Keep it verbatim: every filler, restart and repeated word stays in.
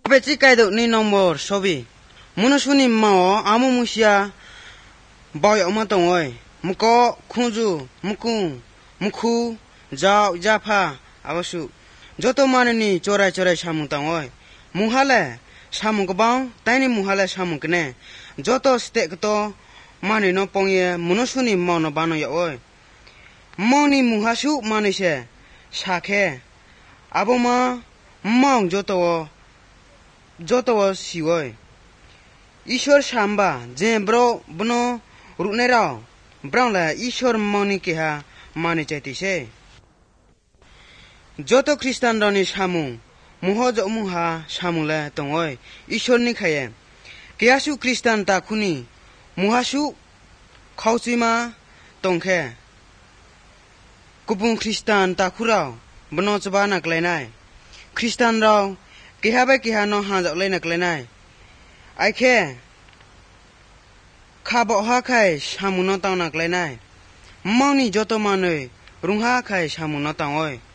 Peci kaido ni nomor sobi. Munusuni mao amu musia boy omatong oi. Muko kunju mukung mukhu jao japa awasu. Joto manani chorai chorai samung tang oi. Muhale samung kebang tani muhale samung kene. Joto stek to mani no pongye munusuni mao no bano ya oi. Moni muhasu manise sakhe aboma mong joto joto siwoi. Ishor samba je bro bno rune rao brown la ishor moni keha mani chati se. Joto Kristan rani samung muho jo muha samung la tongoi ishor ni khaye. Keyasu Kristan ta khuni muhasu khauchima tongkhe. Kupung Kristan ta khurao bno chba nak lenai. Kristan rao keha ba keha no hanjak lenak lenai. Aike khabo ha khai samuno tang nak lenai. Moni joto manoi rungha khai samuno tang oi.